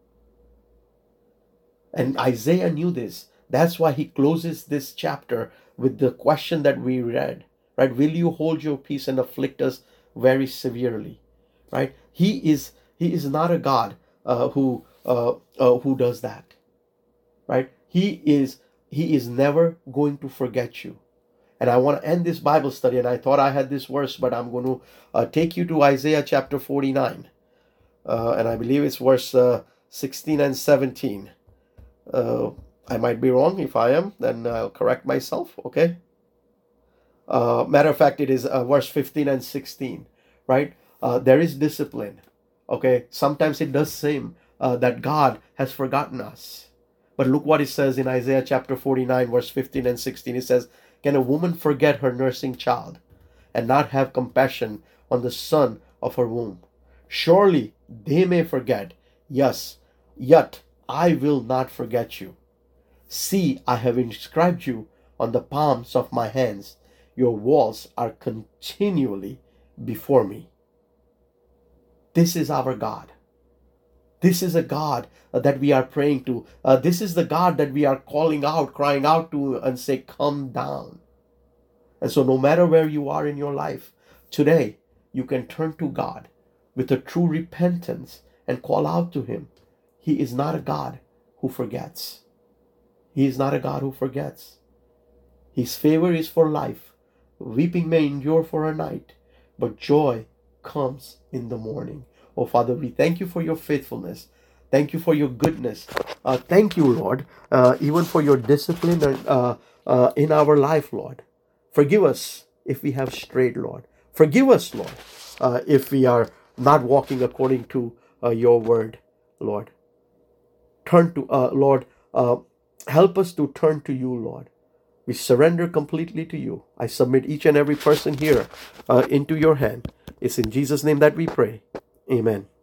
And Isaiah knew this. That's why he closes this chapter with the question that we read, right? Will you hold your peace and afflict us very severely, right? He is he is not a God uh, who uh, uh, who does that, right? He is he is never going to forget you. And I want to end this Bible study, and I thought I had this verse, but I'm going to uh, take you to Isaiah chapter forty-nine, uh, and I believe it's verse uh, sixteen and seventeen. Uh, I might be wrong. If I am, then I'll correct myself, okay? Uh, matter of fact, it is uh, verse fifteen and sixteen, right? Uh, there is discipline, okay? Sometimes it does seem uh, that God has forgotten us. But look what it says in Isaiah chapter forty-nine, verse fifteen and sixteen. It says, "Can a woman forget her nursing child and not have compassion on the son of her womb? Surely they may forget. Yes, yet I will not forget you. See, I have inscribed you on the palms of my hands. Your walls are continually before me." This is our God. This is a God uh, that we are praying to. Uh, this is the God that we are calling out, crying out to, and say, "Come down." And so no matter where you are in your life, today you can turn to God with a true repentance and call out to him. He is not a God who forgets. He is not a God who forgets. His favor is for life. Weeping may endure for a night, but joy comes in the morning. Oh, Father, we thank you for your faithfulness. Thank you for your goodness. Uh, thank you, Lord, uh, even for your discipline uh, uh, in our life, Lord. Forgive us if we have strayed, Lord. Forgive us, Lord, uh, if we are not walking according to uh, your word, Lord. Turn to, uh, Lord, uh, help us to turn to you, Lord. We surrender completely to you. I submit each and every person here uh, into your hand. It's in Jesus' name that we pray. Amen.